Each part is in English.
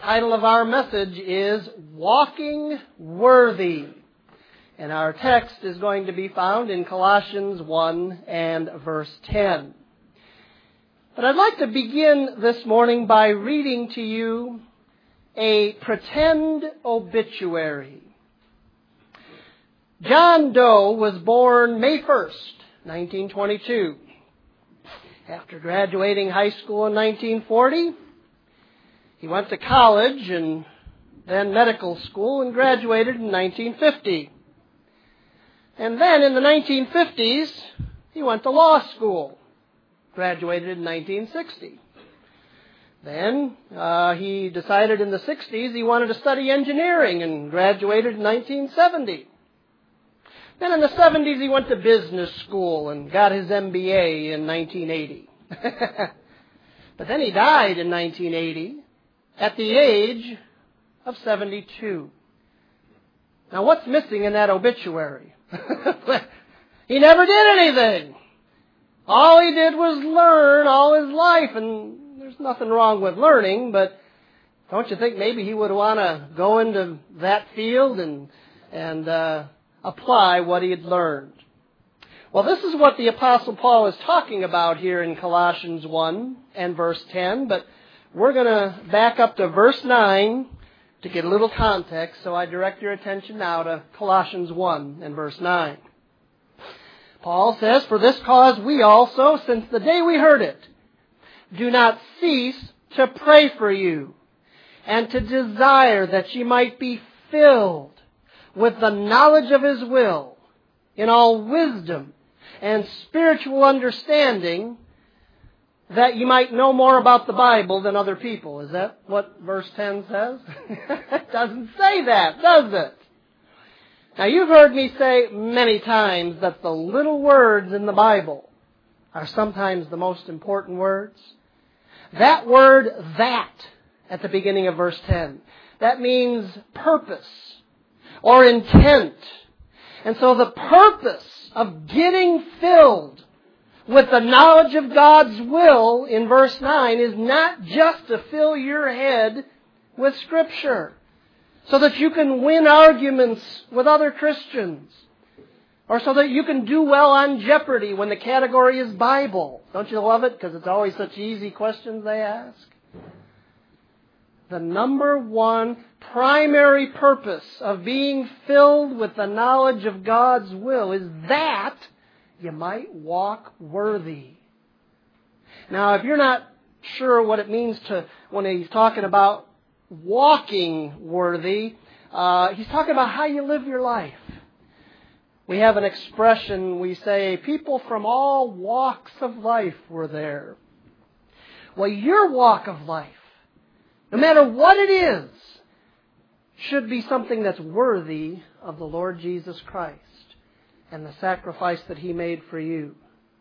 title of our message is Walking Worthy. And our text is going to be found in Colossians 1 and verse 10. But I'd like to begin this morning by reading to you a pretend obituary. John Doe was born May 1st, 1922. After graduating high school in 1940, he went to college and then medical school and graduated in 1950. And then in the 1950s, he went to law school, graduated in 1960. Then he decided in the 60s he wanted to study engineering and graduated in 1970. Then in the 70s he went to business school and got his MBA in 1980. But then he died in 1980 at the age of 72. Now what's missing in that obituary? He never did anything. All he did was learn all his life, and there's nothing wrong with learning, but don't you think maybe he would want to go into that field and apply what he had learned? Well, this is what the Apostle Paul is talking about here in Colossians 1 and verse 10, but we're going to back up to verse 9 to get a little context, so I direct your attention now to Colossians 1 and verse 9. Paul says, "For this cause we also, since the day we heard it, do not cease to pray for you, and to desire that ye might be filled with the knowledge of His will, in all wisdom and spiritual understanding, that you might know more about the Bible than other people." Is that what verse 10 says? It doesn't say that, does it? Now, you've heard me say many times that the little words in the Bible are sometimes the most important words. That word, "that," at the beginning of verse 10, that means purpose or intent. And so the purpose of getting filled with the knowledge of God's will in verse 9 is not just to fill your head with Scripture so that you can win arguments with other Christians, or so that you can do well on Jeopardy when the category is Bible. Don't you love it? Because it's always such easy questions they ask. The number one primary purpose of being filled with the knowledge of God's will is that you might walk worthy. Now, if you're not sure what it means when he's talking about walking worthy, he's talking about how you live your life. We have an expression, we say, people from all walks of life were there. Well, your walk of life, no matter what it is, should be something that's worthy of the Lord Jesus Christ and the sacrifice that He made for you.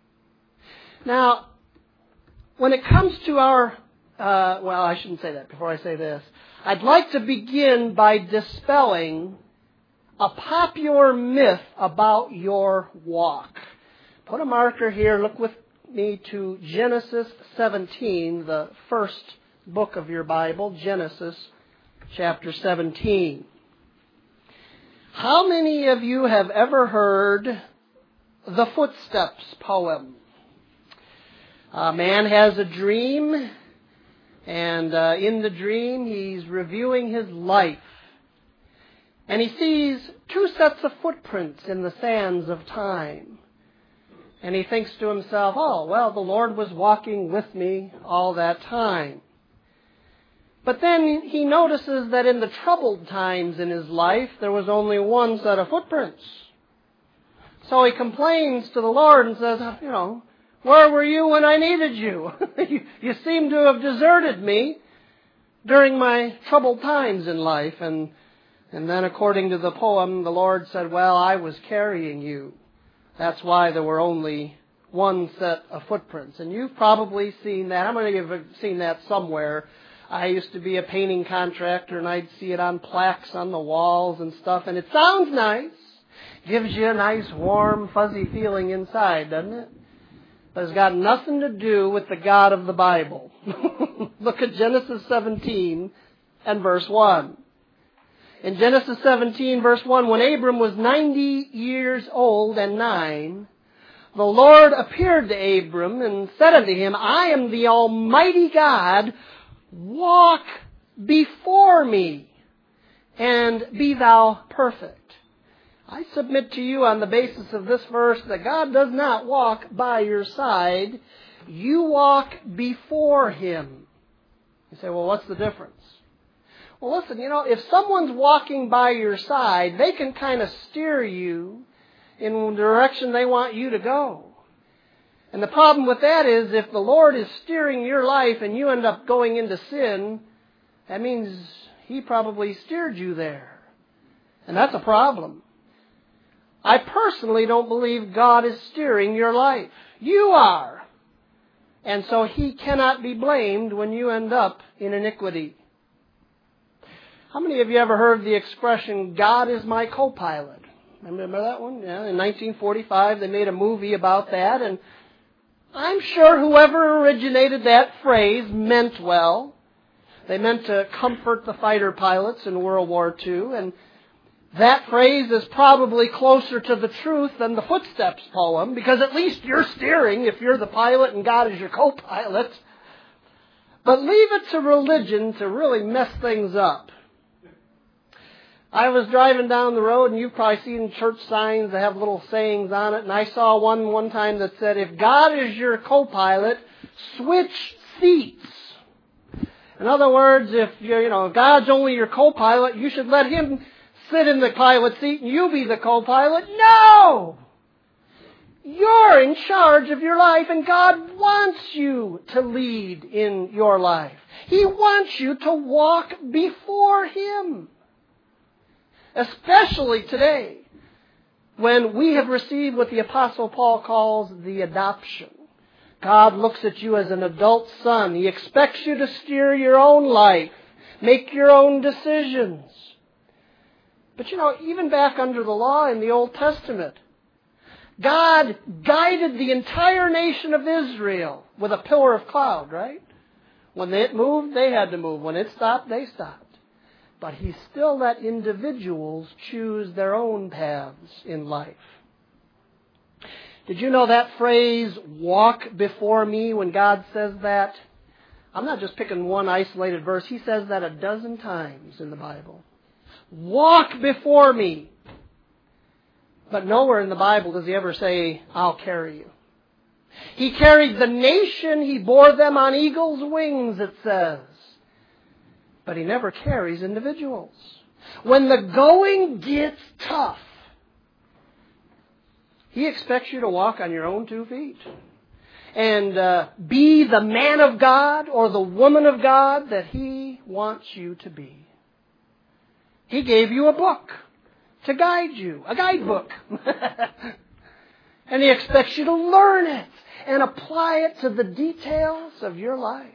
Now, when it comes to our, I shouldn't say that before I say this. I'd like to begin by dispelling a popular myth about your walk. Put a marker here. Look with me to Genesis 17, the first book of your Bible, Genesis chapter 17. How many of you have ever heard the Footsteps poem? A man has a dream, and in the dream he's reviewing his life. And he sees two sets of footprints in the sands of time. And he thinks to himself, oh, well, the Lord was walking with me all that time. But then he notices that in the troubled times in his life, there was only one set of footprints. So he complains to the Lord and says, where were you when I needed you? You seem to have deserted me during my troubled times in life. And then according to the poem, the Lord said, well, I was carrying you. That's why there were only one set of footprints. And you've probably seen that. How many of you have seen that somewhere? I used to be a painting contractor, and I'd see it on plaques on the walls and stuff. And it sounds nice. Gives you a nice, warm, fuzzy feeling inside, doesn't it? But it's got nothing to do with the God of the Bible. Look at Genesis 17, and verse 1. In Genesis 17, verse 1, when Abram was 90 years old and 9, the Lord appeared to Abram and said unto him, I am the Almighty God, walk before me, and be thou perfect. I submit to you on the basis of this verse that God does not walk by your side. You walk before Him. You say, well, what's the difference? Well, listen, if someone's walking by your side, they can kind of steer you in the direction they want you to go. And the problem with that is if the Lord is steering your life and you end up going into sin, that means He probably steered you there. And that's a problem. I personally don't believe God is steering your life. You are. And so He cannot be blamed when you end up in iniquity. How many of you ever heard the expression, God is my co-pilot? Remember that one? Yeah, in 1945 they made a movie about that, and I'm sure whoever originated that phrase meant well. They meant to comfort the fighter pilots in World War II, and that phrase is probably closer to the truth than the Footsteps poem, because at least you're steering if you're the pilot and God is your co-pilot. But leave it to religion to really mess things up. I was driving down the road, and you've probably seen church signs that have little sayings on it, and I saw one time that said, if God is your co-pilot, switch seats. In other words, if God's only your co-pilot, you should let Him sit in the pilot seat and you be the co-pilot. No! You're in charge of your life, and God wants you to lead in your life. He wants you to walk before Him. Especially today, when we have received what the Apostle Paul calls the adoption. God looks at you as an adult son. He expects you to steer your own life, make your own decisions. But even back under the law in the Old Testament, God guided the entire nation of Israel with a pillar of cloud, right? When it moved, they had to move. When it stopped, they stopped. But He still let individuals choose their own paths in life. Did you know that phrase, walk before me, when God says that? I'm not just picking one isolated verse. He says that a dozen times in the Bible. Walk before me. But nowhere in the Bible does He ever say, I'll carry you. He carried the nation. He bore them on eagle's wings, it says. But He never carries individuals. When the going gets tough, He expects you to walk on your own 2 feet and be the man of God or the woman of God that He wants you to be. He gave you a book to guide you, a guidebook. And He expects you to learn it and apply it to the details of your life.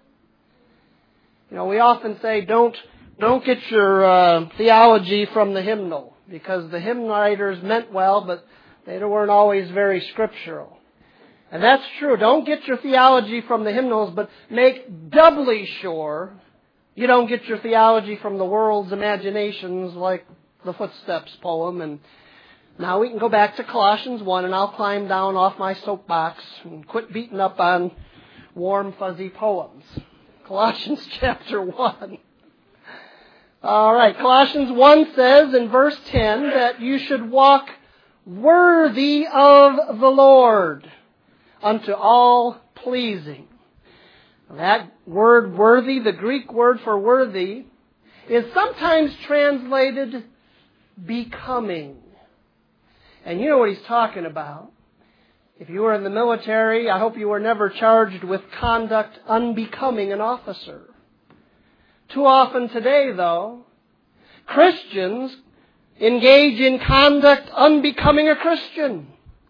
We often say, don't get your theology from the hymnal, because the hymn writers meant well, but they weren't always very scriptural. And that's true. Don't get your theology from the hymnals, but make doubly sure you don't get your theology from the world's imaginations like the Footsteps poem. And now we can go back to Colossians 1, and I'll climb down off my soapbox and quit beating up on warm, fuzzy poems. Colossians chapter 1. All right, Colossians 1 says in verse 10 that you should walk worthy of the Lord, unto all pleasing. That word worthy, the Greek word for worthy, is sometimes translated becoming. And you know what he's talking about. If you were in the military, I hope you were never charged with conduct unbecoming an officer. Too often today, though, Christians engage in conduct unbecoming a Christian.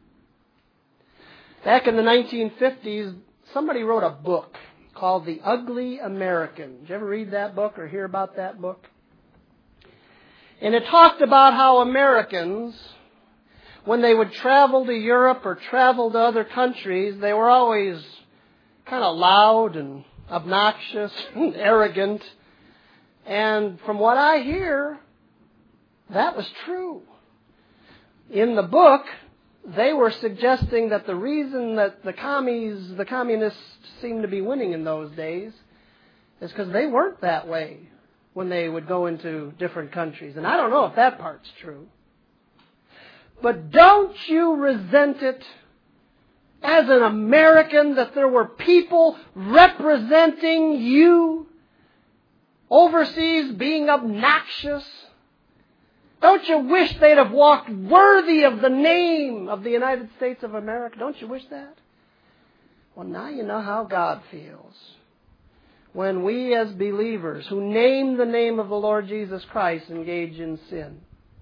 Back in the 1950s, somebody wrote a book called The Ugly American. Did you ever read that book or hear about that book? And it talked about how Americans, when they would travel to Europe or travel to other countries, they were always kind of loud and obnoxious and arrogant. And from what I hear, that was true. In the book, they were suggesting that the reason that the communists seemed to be winning in those days is because they weren't that way when they would go into different countries. And I don't know if that part's true. But don't you resent it as an American that there were people representing you overseas being obnoxious? Don't you wish they'd have walked worthy of the name of the United States of America? Don't you wish that? Well, now you know how God feels when we as believers who name the name of the Lord Jesus Christ engage in sin.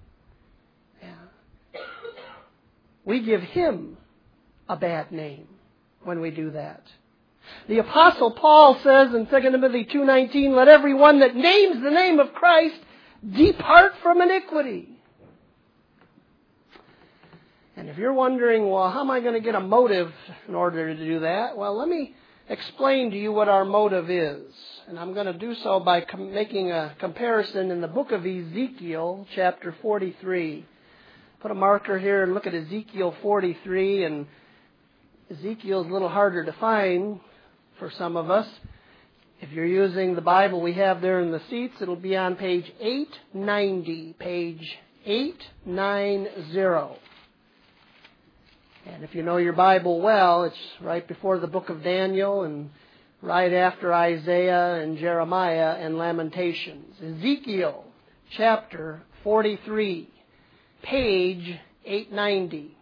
Yeah. We give Him a bad name when we do that. The Apostle Paul says in 2 Timothy 2:19, let everyone that names the name of Christ depart from iniquity. And if you're wondering, well, how am I going to get a motive in order to do that? Well, let me explain to you what our motive is. And I'm going to do so by making a comparison in the book of Ezekiel, chapter 43. Put a marker here and look at Ezekiel 43. And Ezekiel's a little harder to find for some of us. If you're using the Bible we have there in the seats, it'll be on page 890. Page 890. And if you know your Bible well, it's right before the book of Daniel and right after Isaiah and Jeremiah and Lamentations. Ezekiel chapter 43, page 890.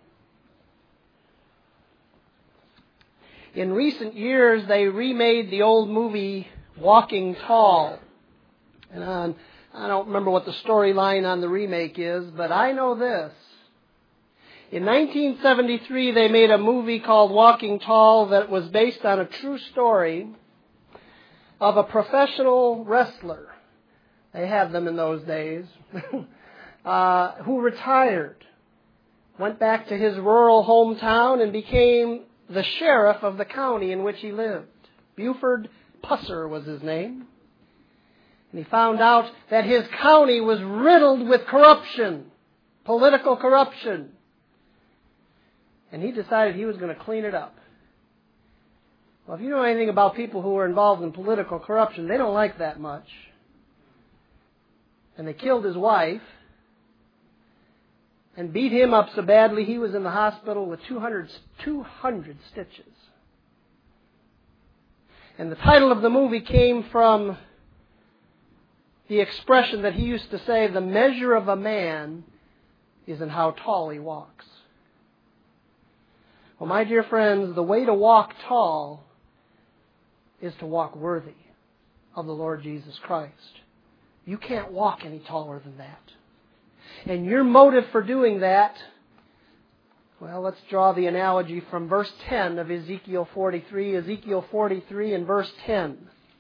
In recent years, they remade the old movie Walking Tall. And I don't remember what the storyline on the remake is, but I know this. In 1973, they made a movie called Walking Tall that was based on a true story of a professional wrestler. They had them in those days. Who retired, went back to his rural hometown and became the sheriff of the county in which he lived. Buford Pusser was his name. And he found out that his county was riddled with corruption, political corruption. And he decided he was going to clean it up. Well, if you know anything about people who are involved in political corruption, they don't like that much. And they killed his wife and beat him up so badly he was in the hospital with 200 stitches. And the title of the movie came from the expression that he used to say, the measure of a man is in how tall he walks. Well, my dear friends, the way to walk tall is to walk worthy of the Lord Jesus Christ. You can't walk any taller than that. And your motive for doing that, well, let's draw the analogy from verse 10 of Ezekiel 43. Ezekiel 43 and verse 10.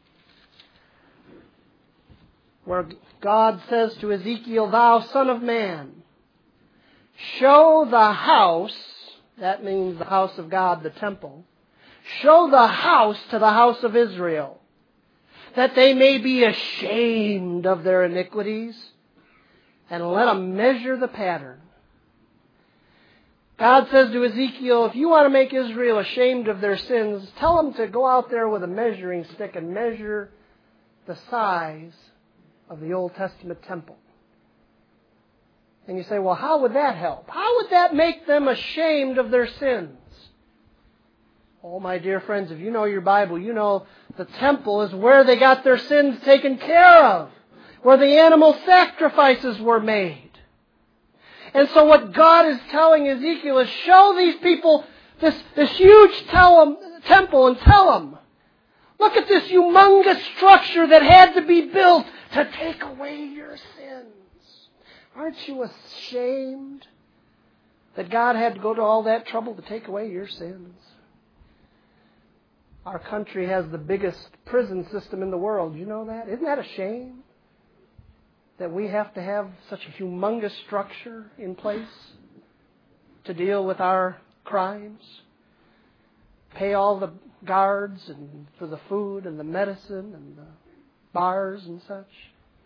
Where God says to Ezekiel, thou son of man, show the house, that means the house of God, the temple, show the house to the house of Israel, that they may be ashamed of their iniquities, and let them measure the pattern. God says to Ezekiel, if you want to make Israel ashamed of their sins, tell them to go out there with a measuring stick and measure the size of the Old Testament temple. And you say, well, how would that help? How would that make them ashamed of their sins? Oh, my dear friends, if you know your Bible, you know the temple is where they got their sins taken care of, where the animal sacrifices were made. And so what God is telling Ezekiel is show these people this huge temple and tell them, look at this humongous structure that had to be built to take away your sins. Aren't you ashamed that God had to go to all that trouble to take away your sins? Our country has the biggest prison system in the world. You know that? Isn't that a shame? That we have to have such a humongous structure in place to deal with our crimes? Pay all the guards and for the food and the medicine and the bars and such?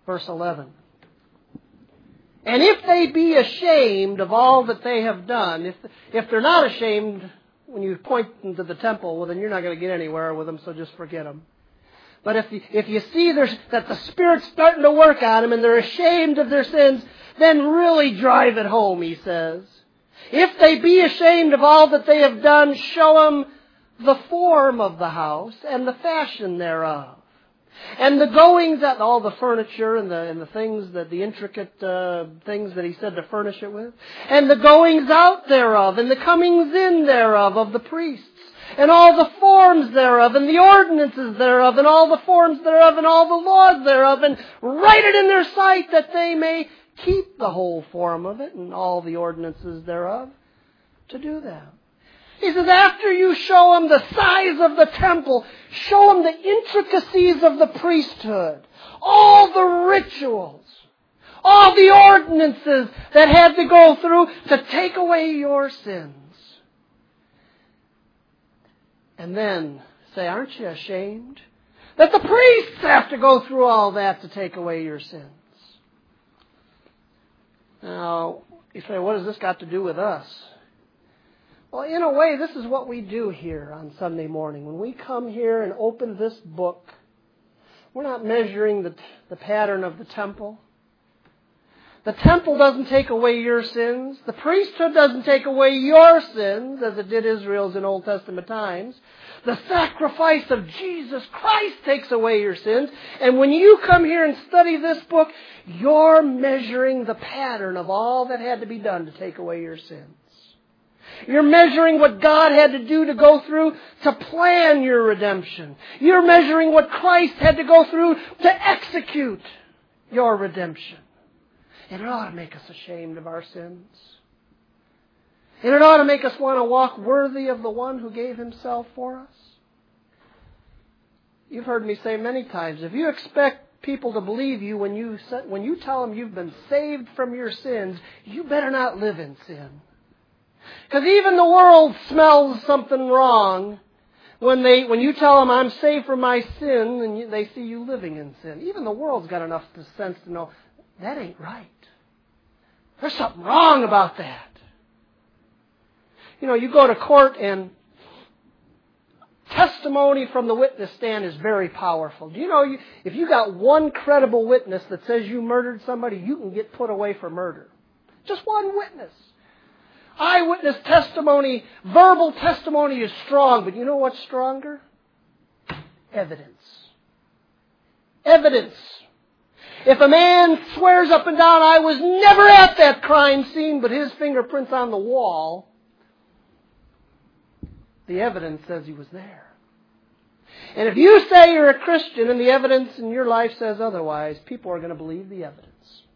Verse 11. And if they be ashamed of all that they have done, if they're not ashamed when you point them to the temple, well, then you're not going to get anywhere with them, so just forget them. But if you see that the Spirit's starting to work on them and they're ashamed of their sins, then really drive it home, he says. If they be ashamed of all that they have done, show them the form of the house and the fashion thereof. And the goings out, all the furniture and the things, the intricate things that he said to furnish it with. And the goings out thereof and the comings in thereof of the priests. And all the forms thereof and the ordinances thereof and all the forms thereof and all the laws thereof. And write it in their sight that they may keep the whole form of it and all the ordinances thereof to do them. He says, after you show them the size of the temple, show them the intricacies of the priesthood, all the rituals, all the ordinances that had to go through to take away your sins. And then say, aren't you ashamed that the priests have to go through all that to take away your sins? Now, you say, what has this got to do with us? Well, in a way, this is what we do here on Sunday morning. When we come here and open this book, we're not measuring the pattern of the temple. The temple doesn't take away your sins. The priesthood doesn't take away your sins, as it did Israel's in Old Testament times. The sacrifice of Jesus Christ takes away your sins. And when you come here and study this book, you're measuring the pattern of all that had to be done to take away your sins. You're measuring what God had to do to go through to plan your redemption. You're measuring what Christ had to go through to execute your redemption. And it ought to make us ashamed of our sins. And it ought to make us want to walk worthy of the one who gave himself for us. You've heard me say many times, if you expect people to believe you when you tell them you've been saved from your sins, you better not live in sin. Because even the world smells something wrong when you tell them I'm saved from my sin and they see you living in sin. Even the world's got enough sense to know that ain't right. There's something wrong about that. You know, you go to court and testimony from the witness stand is very powerful. Do you know if you got one credible witness that says you murdered somebody, you can get put away for murder. Just one witness. Eyewitness testimony, verbal testimony is strong, but you know what's stronger? Evidence. Evidence. If a man swears up and down, I was never at that crime scene, but his fingerprint's on the wall, the evidence says he was there. And if you say you're a Christian and the evidence in your life says otherwise, people are going to believe the evidence.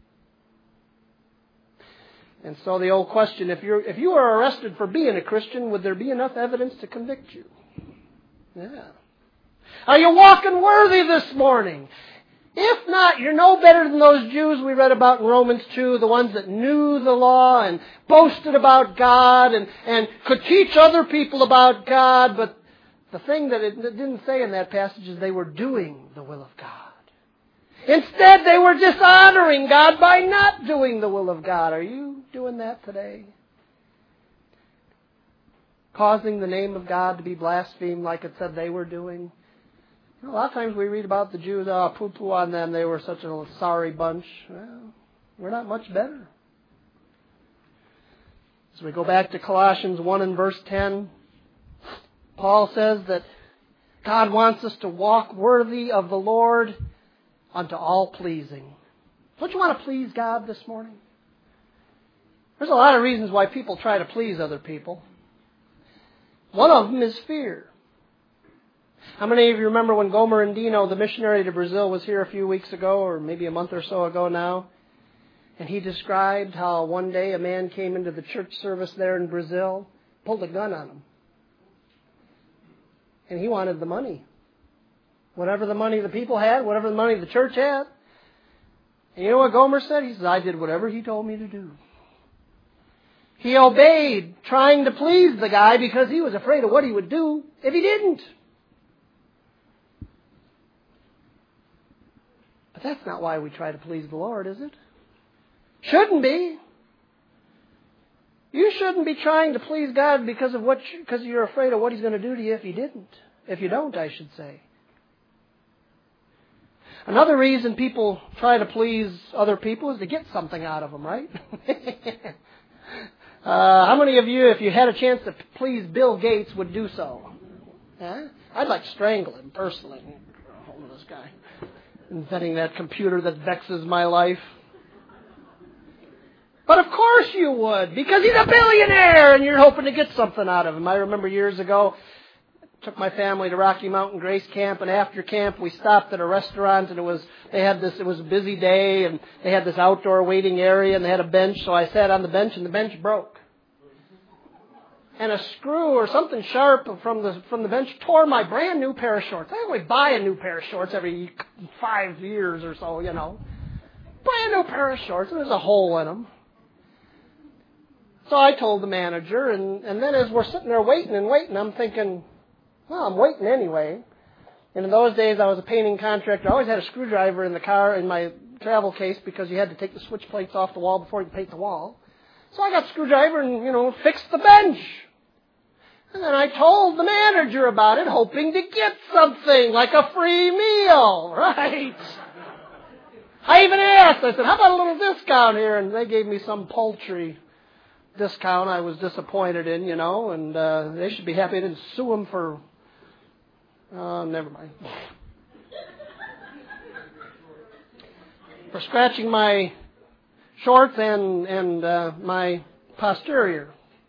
And so the old question, if you were arrested for being a Christian, would there be enough evidence to convict you? Yeah. Are you walking worthy this morning? If not, you're no better than those Jews we read about in Romans 2, the ones that knew the law and boasted about God and could teach other people about God. But the thing that it didn't say in that passage is they were doing the will of God. Instead, they were dishonoring God by not doing the will of God. Are you doing that today? Causing the name of God to be blasphemed like it said they were doing? You know, a lot of times we read about the Jews, poo-poo on them, they were such a sorry bunch. Well, we're not much better. As we go back to Colossians 1 and verse 10, Paul says that God wants us to walk worthy of the Lord unto all pleasing. Don't you want to please God this morning? There's a lot of reasons why people try to please other people. One of them is fear. How many of you remember when Gomer Andino, the missionary to Brazil, was here a few weeks ago, or maybe a month or so ago now? And he described how one day a man came into the church service there in Brazil, pulled a gun on him. And he wanted the money. Whatever the money the people had, whatever the money the church had. And you know what Gomer said? He says, I did whatever he told me to do. He obeyed, trying to please the guy because he was afraid of what he would do if he didn't. But that's not why we try to please the Lord, is it? Shouldn't be. You shouldn't be trying to please God because you're afraid of what He's going to do to you if you don't, I should say. Another reason people try to please other people is to get something out of them, right? How many of you, if you had a chance to please Bill Gates, would do so? Huh? I'd like to strangle him personally. Hold on, this guy. Inventing that computer that vexes my life. But of course you would, because he's a billionaire and you're hoping to get something out of him. I remember years ago, I took my family to Rocky Mountain Grace Camp, and after camp we stopped at a restaurant, and it was a busy day, and they had this outdoor waiting area, and they had a bench, so I sat on the bench, and the bench broke. And a screw or something sharp from the bench tore my brand new pair of shorts. I only buy a new pair of shorts every 5 years or so, you know. Brand new pair of shorts, and there's a hole in them. So I told the manager, and then as we're sitting there waiting, I'm thinking, well, I'm waiting anyway. And in those days, I was a painting contractor. I always had a screwdriver in the car in my travel case because you had to take the switch plates off the wall before you could paint the wall. So I got a screwdriver and, fixed the bench. And then I told the manager about it, hoping to get something, like a free meal, right? I even asked, I said, how about a little discount here? And they gave me some paltry discount I was disappointed in, and they should be happy I didn't sue them for, never mind. For scratching my shorts and my posterior.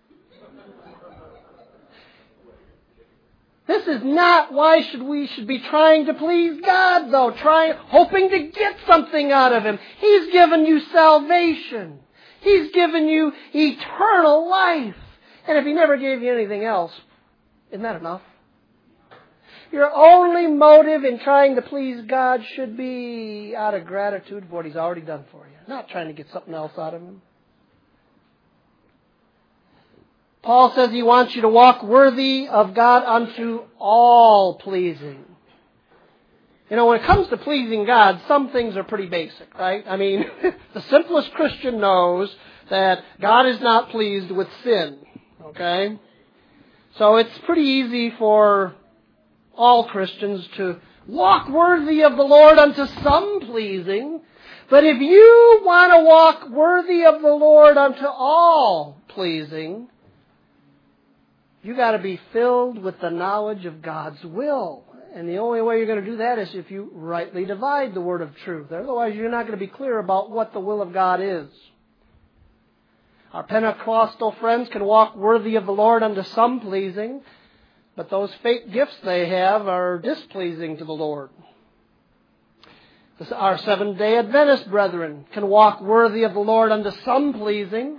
This is not why we should be trying to please God, though, hoping to get something out of Him. He's given you salvation. He's given you eternal life. And if He never gave you anything else, isn't that enough? Your only motive in trying to please God should be out of gratitude for what He's already done for you, not trying to get something else out of Him. Paul says he wants you to walk worthy of God unto all pleasing. When it comes to pleasing God, some things are pretty basic, right? I mean, the simplest Christian knows that God is not pleased with sin, okay? So it's pretty easy for all Christians to walk worthy of the Lord unto some pleasing. But if you want to walk worthy of the Lord unto all pleasing, you got to be filled with the knowledge of God's will. And the only way you're going to do that is if you rightly divide the word of truth. Otherwise, you're not going to be clear about what the will of God is. Our Pentecostal friends can walk worthy of the Lord unto some pleasing, but those fake gifts they have are displeasing to the Lord. Our Seventh-day Adventist brethren can walk worthy of the Lord unto some pleasing.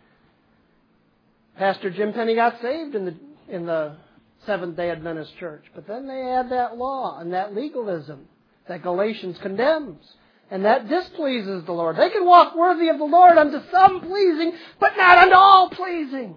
Pastor Jim Penny got saved in the Seventh-day Adventist church. But then they add that law and that legalism that Galatians condemns. And that displeases the Lord. They can walk worthy of the Lord unto some pleasing, but not unto all pleasing.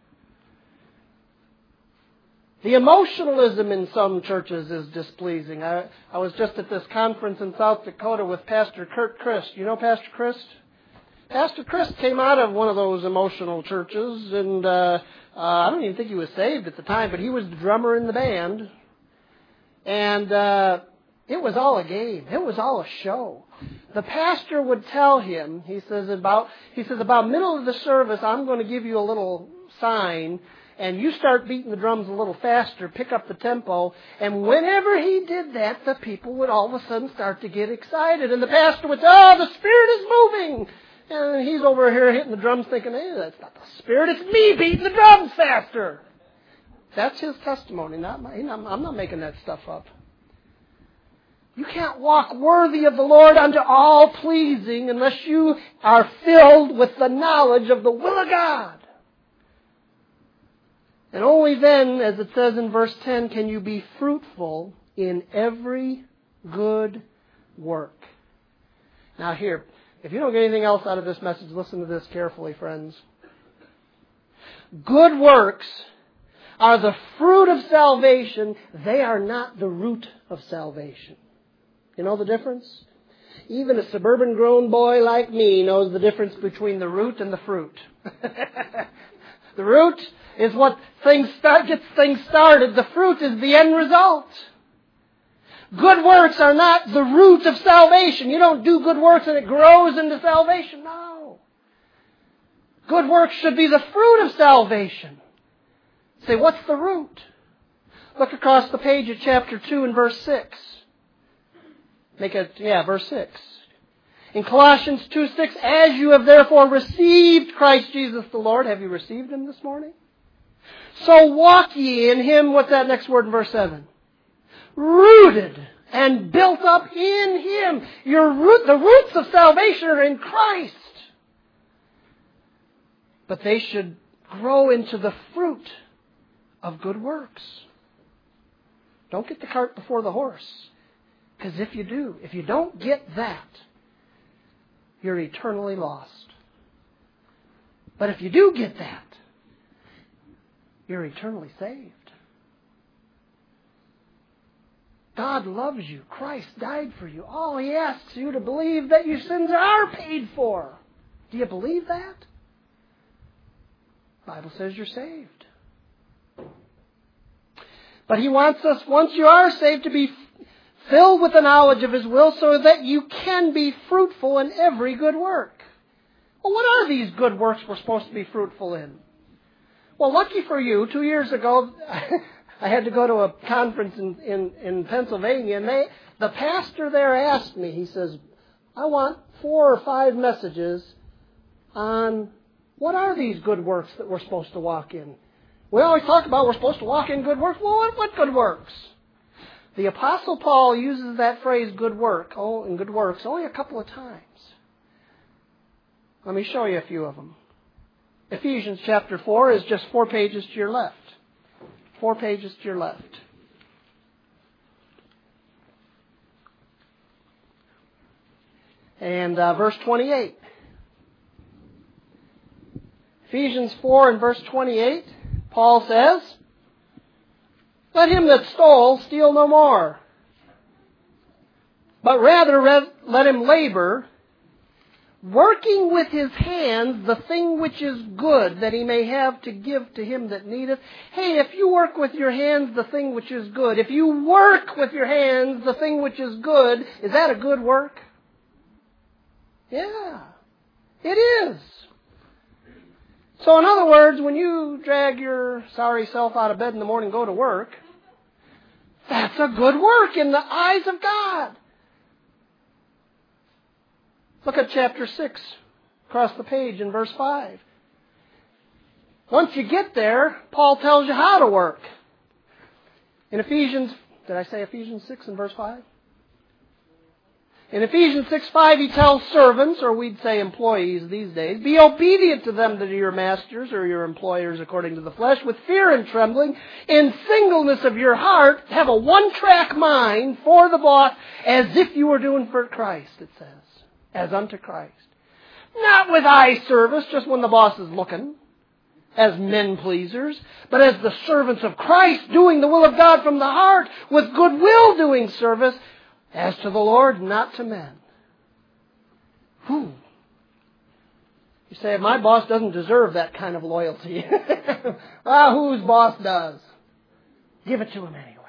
The emotionalism in some churches is displeasing. I was just at this conference in South Dakota with Pastor Kurt Christ. You know Pastor Christ? Pastor Christ came out of one of those emotional churches, and I don't even think he was saved at the time, but he was the drummer in the band. And it was all a game. It was all a show. The pastor would tell him, he says about middle of the service, I'm going to give you a little sign, and you start beating the drums a little faster, pick up the tempo, and whenever he did that, the people would all of a sudden start to get excited, and the pastor would say, oh, the Spirit is moving! And he's over here hitting the drums thinking, hey, that's not the Spirit, it's me beating the drums faster. That's his testimony, not mine. I'm not making that stuff up. You can't walk worthy of the Lord unto all pleasing unless you are filled with the knowledge of the will of God. And only then, as it says in verse 10, can you be fruitful in every good work. Now here, if you don't get anything else out of this message, listen to this carefully, friends. Good works are the fruit of salvation. They are not the root of salvation. You know the difference? even a suburban-grown boy like me knows the difference between the root and the fruit. The root is what gets things started. The fruit is the end result. Good works are not the root of salvation. You don't do good works and it grows into salvation. No. Good works should be the fruit of salvation. Say, what's the root? Look across the page at chapter 2 and verse 6. Verse 6. In Colossians 2:6, as you have therefore received Christ Jesus the Lord. Have you received Him this morning? So walk ye in Him. What's that next word in verse 7? Rooted and built up in Him. The roots of salvation are in Christ. But they should grow into the fruit of good works. Don't get the cart before the horse. Because if you don't get that, you're eternally lost. But if you do get that, you're eternally saved. God loves you. Christ died for you. All He asks you to believe that your sins are paid for. Do you believe that? The Bible says you're saved. But He wants us, once you are saved, to be filled with the knowledge of His will so that you can be fruitful in every good work. Well, what are these good works we're supposed to be fruitful in? Well, lucky for you, 2 years ago, I had to go to a conference in Pennsylvania, and the pastor there asked me, he says, I want 4 or 5 messages on what are these good works that we're supposed to walk in. We always talk about we're supposed to walk in good works. Well, what good works? The Apostle Paul uses that phrase good work, and good works, only a couple of times. Let me show you a few of them. Ephesians chapter 4 is just 4 pages to your left. 4 pages to your left. And verse 28. Ephesians 4 and verse 28, Paul says, let him that stole steal no more, but rather let him labor, working with his hands the thing which is good, that he may have to give to him that needeth. Hey, if you work with your hands the thing which is good, if you work with your hands the thing which is good, is that a good work? Yeah, it is. So in other words, when you drag your sorry self out of bed in the morning and go to work, that's a good work in the eyes of God. Look at chapter 6, across the page in verse 5. Once you get there, Paul tells you how to work. In Ephesians, did I say Ephesians 6 and verse 5? In Ephesians 6:5, he tells servants, or we'd say employees these days, be obedient to them that are your masters or your employers according to the flesh, with fear and trembling, in singleness of your heart, have a one-track mind for the boss, as if you were doing for Christ, it says, as unto Christ. Not with eye service, just when the boss is looking, as men pleasers, but as the servants of Christ, doing the will of God from the heart, with goodwill doing service, as to the Lord, not to men. You say, my boss doesn't deserve that kind of loyalty. Whose boss does? Give it to him anyway.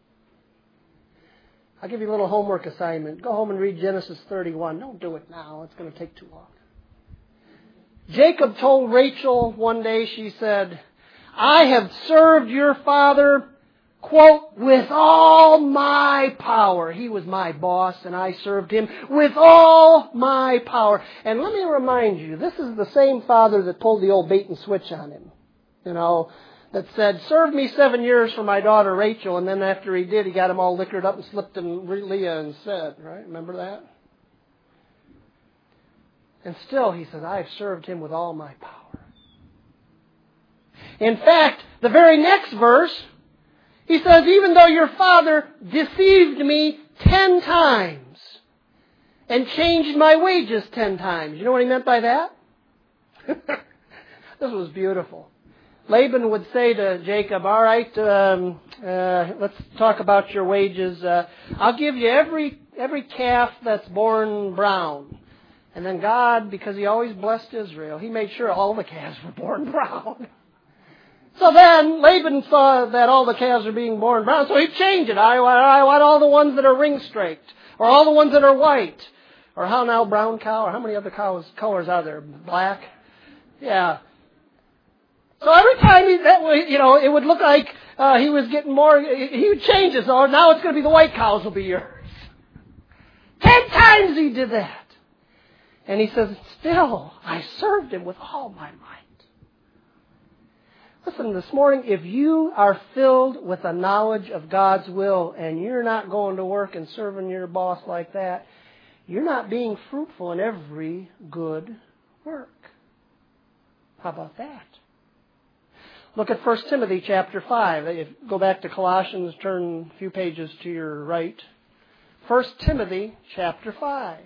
I'll give you a little homework assignment. Go home and read Genesis 31. Don't do it now. It's going to take too long. Jacob told Rachel one day, she said, I have served your father, quote, with all my power. He was my boss and I served him with all my power. And let me remind you, this is the same father that pulled the old bait and switch on him. That said, serve me 7 years for my daughter Rachel, and then after he did, he got him all liquored up and slipped in Leah instead, right? Remember that? And still, he says, I have served him with all my power. In fact, the very next verse, he says, even though your father deceived me 10 times and changed my wages 10 times. You know what he meant by that? This was beautiful. Laban would say to Jacob, all right, let's talk about your wages. I'll give you every calf that's born brown. And then God, because He always blessed Israel, He made sure all the calves were born brown. So then Laban saw that all the calves were being born brown, so he changed it. I want all the ones that are ring-streaked, or all the ones that are white, or how now, brown cow, or how many other colors are there? Black? Yeah. So every time it would look like he was getting more. He would change it. So now it's going to be the white cows will be yours. 10 times he did that, and he says, "Still, I served him with all my might." Listen, this morning, if you are filled with a knowledge of God's will and you're not going to work and serving your boss like that, you're not being fruitful in every good work. How about that? Look at 1 Timothy chapter 5. Go back to Colossians, turn a few pages to your right. 1 Timothy chapter 5.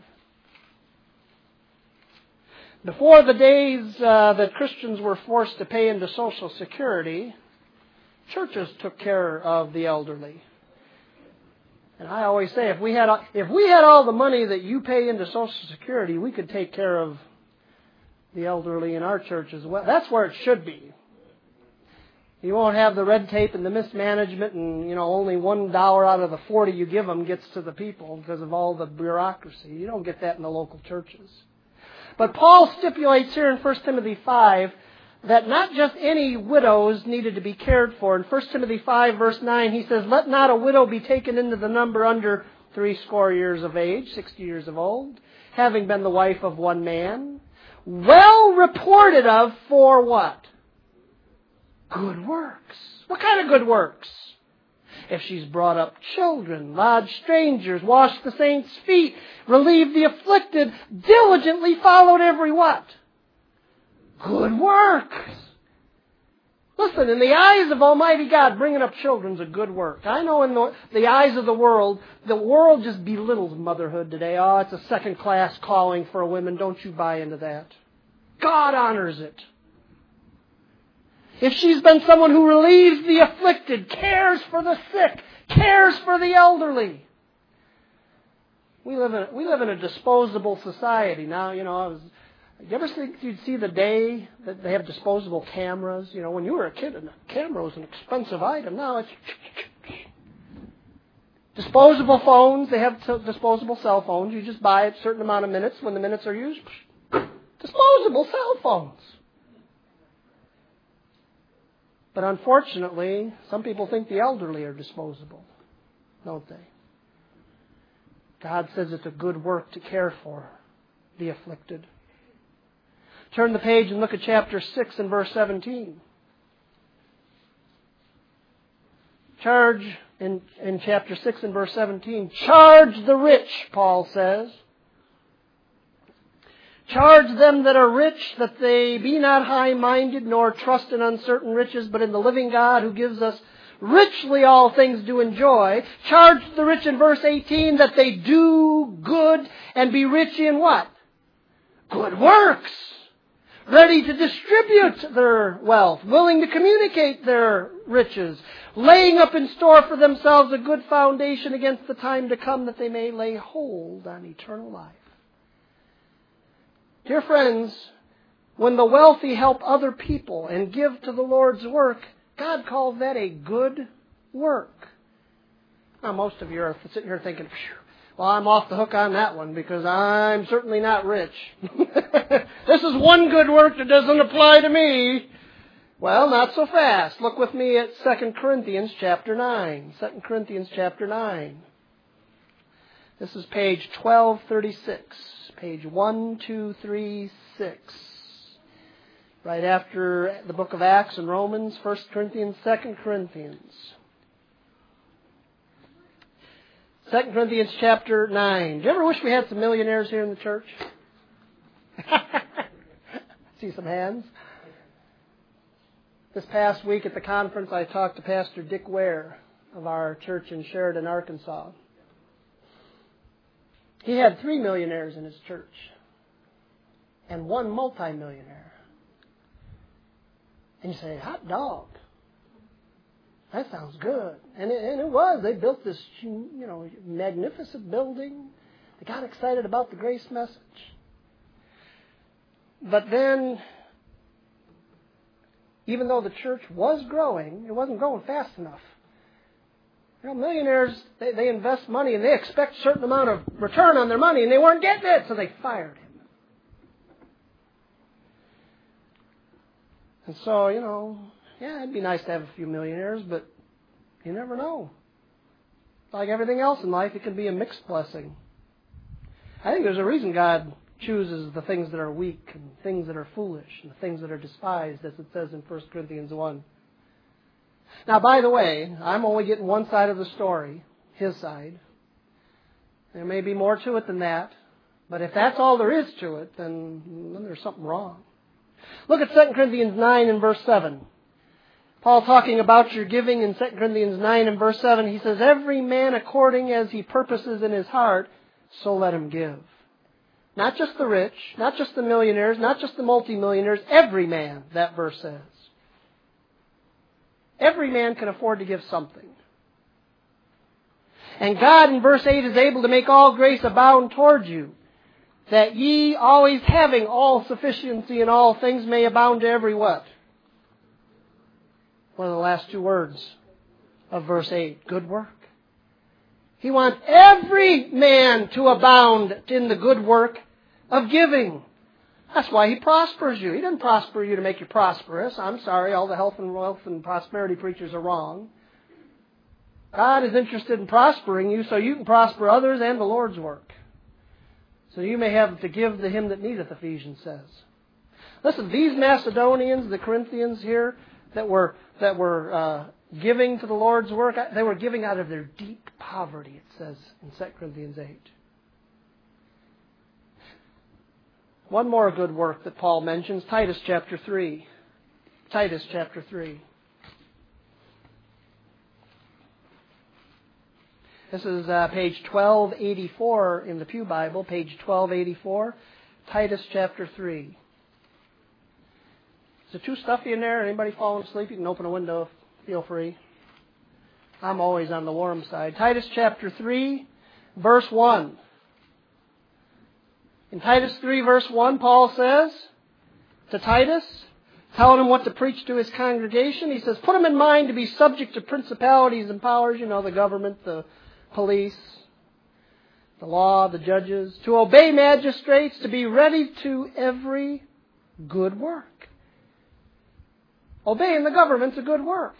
Before the days that Christians were forced to pay into Social Security, churches took care of the elderly. And I always say, if we had all the money that you pay into Social Security, we could take care of the elderly in our church as well. That's where it should be. You won't have the red tape and the mismanagement, and only $1 out of the 40 you give them gets to the people because of all the bureaucracy. You don't get that in the local churches. But Paul stipulates here in 1 Timothy 5 that not just any widows needed to be cared for. In 1 Timothy 5 verse 9 he says, "Let not a widow be taken into the number under 60 years of age, 60 years of old, having been the wife of one man, well reported of for" what? Good works. What kind of good works? If she's brought up children, lodged strangers, washed the saints' feet, relieved the afflicted, diligently followed every what? Good works. Listen, in the eyes of Almighty God, bringing up children's a good work. I know in the eyes of the world just belittles motherhood today. Oh, it's a second-class calling for women. Don't you buy into that. God honors it. If she's been someone who relieves the afflicted, cares for the sick, cares for the elderly. We live in a disposable society now. You ever think you'd see the day that they have disposable cameras? When you were a kid, a camera was an expensive item. Now it's disposable phones. They have disposable cell phones. You just buy a certain amount of minutes. When the minutes are used, disposable cell phones. But unfortunately, some people think the elderly are disposable, don't they? God says it's a good work to care for the afflicted. Turn the page and look at chapter 6 and verse 17. Charge in chapter 6 and verse 17. Charge the rich, Paul says. Charge them that are rich that they be not high-minded, nor trust in uncertain riches, but in the living God who gives us richly all things to enjoy. Charge the rich in verse 18 that they do good and be rich in what? Good works. Ready to distribute their wealth, willing to communicate their riches, laying up in store for themselves a good foundation against the time to come that they may lay hold on eternal life. Dear friends, when the wealthy help other people and give to the Lord's work, God calls that a good work. Now, most of you are sitting here thinking, well, I'm off the hook on that one because I'm certainly not rich. This is one good work that doesn't apply to me. Well, not so fast. Look with me at 2 Corinthians chapter 9. 2 Corinthians chapter 9. This is page 1236. Page 1236. Right after the book of Acts and Romans, 1 Corinthians, 2 Corinthians. 2 Corinthians chapter 9. Do you ever wish we had some millionaires here in the church? See some hands. This past week at the conference, I talked to Pastor Dick Ware of our church in Sheridan, Arkansas. He had 3 millionaires in his church and 1 multimillionaire. And you say, hot dog. That sounds good. And it was. They built this, magnificent building. They got excited about the grace message. But then, even though the church was growing, it wasn't growing fast enough. Millionaires, they invest money and they expect a certain amount of return on their money, and they weren't getting it, so they fired him. And so, it'd be nice to have a few millionaires, but you never know. Like everything else in life, it can be a mixed blessing. I think there's a reason God chooses the things that are weak and things that are foolish and the things that are despised, as it says in 1 Corinthians 1. Now, by the way, I'm only getting one side of the story, his side. There may be more to it than that, but if that's all there is to it, then there's something wrong. Look at 2 Corinthians 9 and verse 7. Paul talking about your giving in 2 Corinthians 9 and verse 7, he says, every man according as he purposes in his heart, so let him give. Not just the rich, not just the millionaires, not just the multimillionaires, every man, that verse says. Every man can afford to give something. And God in verse 8 is able to make all grace abound toward you, that ye always having all sufficiency in all things may abound to every what? One of the last two words of verse 8, good work. He wants every man to abound in the good work of giving. That's why He prospers you. He doesn't prosper you to make you prosperous. I'm sorry, all the health and wealth and prosperity preachers are wrong. God is interested in prospering you so you can prosper others and the Lord's work. So you may have to give to him that needeth, Ephesians says. Listen, these Macedonians, the Corinthians here, that were giving to the Lord's work, they were giving out of their deep poverty, it says in 2 Corinthians 8. One more good work that Paul mentions, Titus chapter 3. Titus chapter 3. This is page 1284 in the Pew Bible, page 1284, Titus chapter 3. Is it too stuffy in there? Anybody falling asleep? You can open a window. Feel free. I'm always on the warm side. Titus chapter 3, verse 1. In Titus 3, verse 1, Paul says to Titus, telling him what to preach to his congregation, he says, put them in mind to be subject to principalities and powers, the government, the police, the law, the judges, to obey magistrates, to be ready to every good work. Obeying the government's a good work.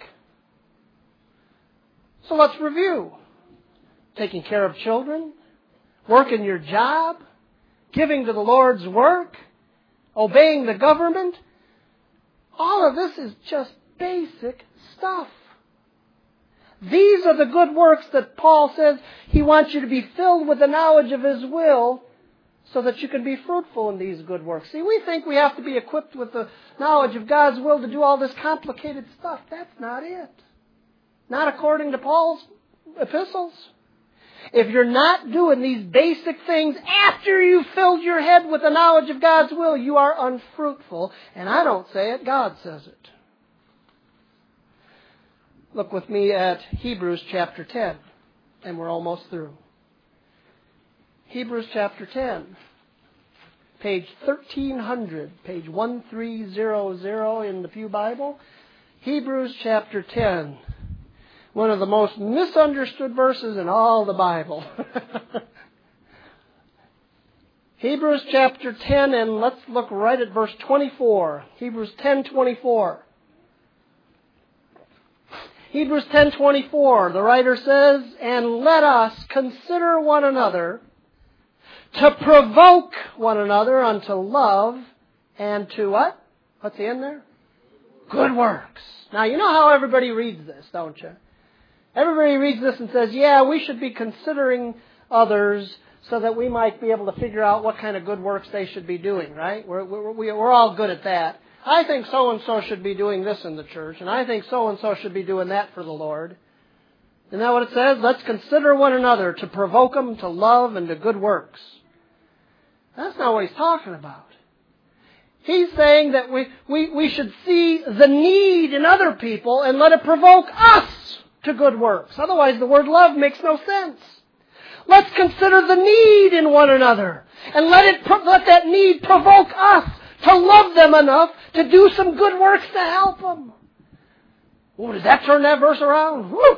So let's review. Taking care of children, working your job, giving to the Lord's work, obeying the government. All of this is just basic stuff. These are the good works that Paul says he wants you to be filled with the knowledge of His will so that you can be fruitful in these good works. See, we think we have to be equipped with the knowledge of God's will to do all this complicated stuff. That's not it. Not according to Paul's epistles. If you're not doing these basic things after you've filled your head with the knowledge of God's will, you are unfruitful. And I don't say it, God says it. Look with me at Hebrews chapter 10, and we're almost through. Hebrews chapter 10, page 1300, page 1300 in the Pew Bible. Hebrews chapter 10, one of the most misunderstood verses in all the Bible. Hebrews chapter 10, and let's look right at verse 24. Hebrews 10:24. Hebrews 10:24, the writer says, and let us consider one another to provoke one another unto love and to what? What's the end there? Good works. Now, you know how everybody reads this, don't you? Everybody reads this and says, yeah, we should be considering others so that we might be able to figure out what kind of good works they should be doing, right? We're all good at that. I think so-and-so should be doing this in the church, and I think so-and-so should be doing that for the Lord. Isn't that what it says? Let's consider one another to provoke them to love and to good works. That's not what he's talking about. He's saying that we should see the need in other people and let it provoke us to good works. Otherwise, the word love makes no sense. Let's consider the need in one another, and let that need provoke us to love them enough to do some good works to help them. Oh, did that turn that verse around? Woo!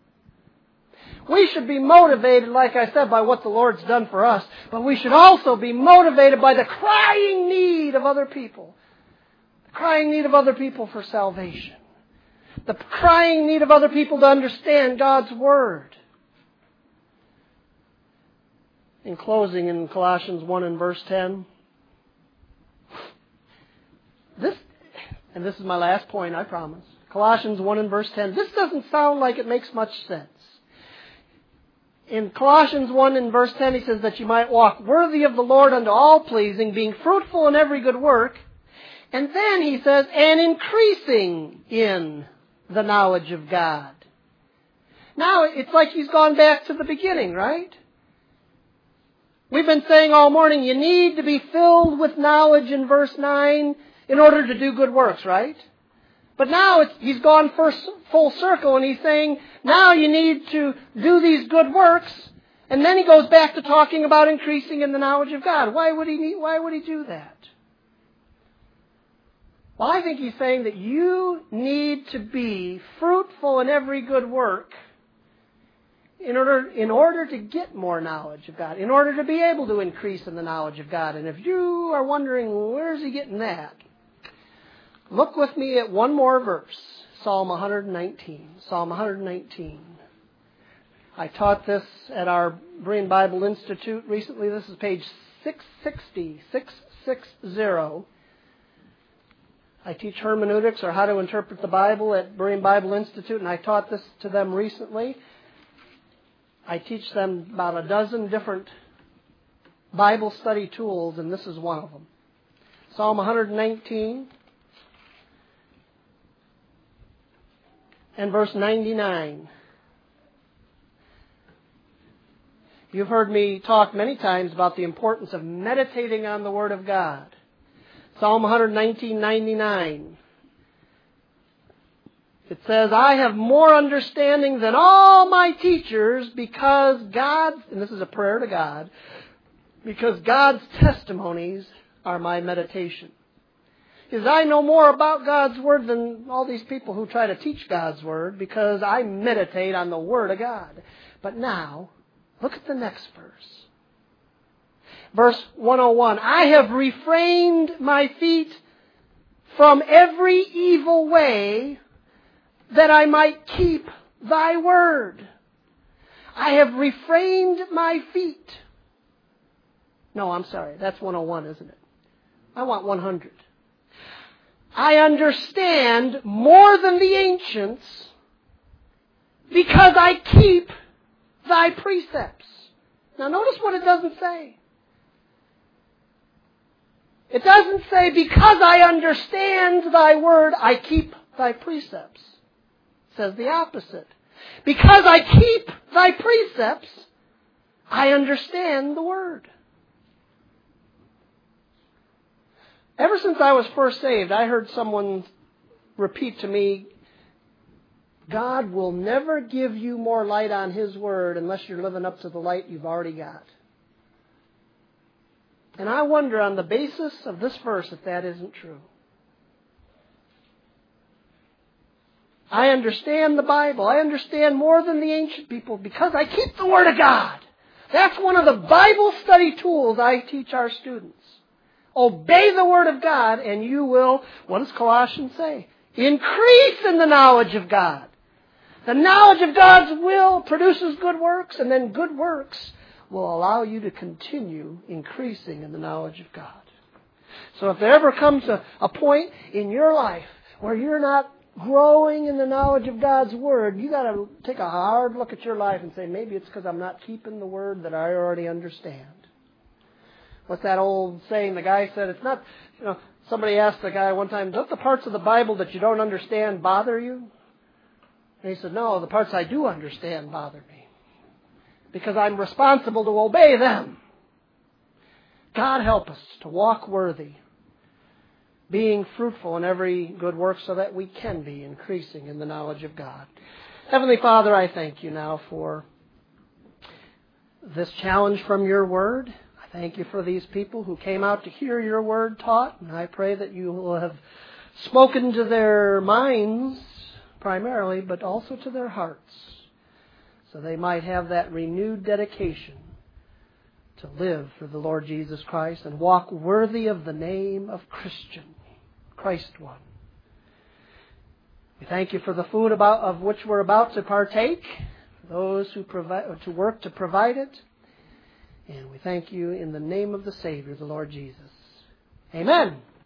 We should be motivated, like I said, by what the Lord's done for us, but we should also be motivated by the crying need of other people. The crying need of other people for salvation. The crying need of other people to understand God's Word. In closing, in Colossians 1 and verse 10, this is my last point, I promise. Colossians 1 and verse 10. This doesn't sound like it makes much sense. In Colossians 1 and verse 10, he says that you might walk worthy of the Lord unto all pleasing, being fruitful in every good work. And then he says, and increasing in the knowledge of God. Now, it's like he's gone back to the beginning, right? We've been saying all morning, you need to be filled with knowledge in verse 9 in order to do good works, right? But now he's gone full circle and he's saying, now you need to do these good works. And then he goes back to talking about increasing in the knowledge of God. Why would he do that? Well, I think he's saying that you need to be fruitful in every good work in order to get more knowledge of God, in order to be able to increase in the knowledge of God. And if you are wondering, where's he getting that? Look with me at one more verse, Psalm 119. Psalm 119. I taught this at our Berean Bible Institute recently. This is page 660, 660. I teach hermeneutics, or how to interpret the Bible, at Berean Bible Institute, and I taught this to them recently. I teach them about a dozen different Bible study tools, and this is one of them. Psalm 119 and verse 99. You've heard me talk many times about the importance of meditating on the Word of God. Psalm 119:99. It says, I have more understanding than all my teachers because God's, and this is a prayer to God, because God's testimonies are my meditation. Because I know more about God's Word than all these people who try to teach God's Word because I meditate on the Word of God. But now, look at the next verse. Verse 101, I have refrained my feet from every evil way that I might keep thy word. I have refrained my feet. No, I'm sorry. That's 101, isn't it? I want 100. I understand more than the ancients because I keep thy precepts. Now notice what it doesn't say. It doesn't say, because I understand thy word, I keep thy precepts. It says the opposite. Because I keep thy precepts, I understand the word. Ever since I was first saved, I heard someone repeat to me, God will never give you more light on His word unless you're living up to the light you've already got. And I wonder on the basis of this verse if that isn't true. I understand the Bible. I understand more than the ancient people because I keep the Word of God. That's one of the Bible study tools I teach our students. Obey the Word of God and you will, what does Colossians say? Increase in the knowledge of God. The knowledge of God's will produces good works, and then good works will allow you to continue increasing in the knowledge of God. So if there ever comes a point in your life where you're not growing in the knowledge of God's Word, you got to take a hard look at your life and say, maybe it's because I'm not keeping the Word that I already understand. What's that old saying? The guy said, it's not, somebody asked the guy one time, don't the parts of the Bible that you don't understand bother you? And he said, no, the parts I do understand bother me, because I'm responsible to obey them. God help us to walk worthy, being fruitful in every good work so that we can be increasing in the knowledge of God. Heavenly Father, I thank you now for this challenge from your word. I thank you for these people who came out to hear your word taught, and I pray that you will have spoken to their minds primarily, but also to their hearts, so they might have that renewed dedication to live for the Lord Jesus Christ and walk worthy of the name of Christian, Christ one. We thank you for the food of which we're about to partake, for those who work to provide it. And we thank you in the name of the Savior, the Lord Jesus. Amen.